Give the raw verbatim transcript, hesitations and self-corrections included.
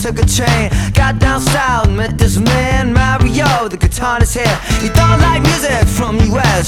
took a train. Got down south, met this man, Mario, the guitar in his hair. He don't like music from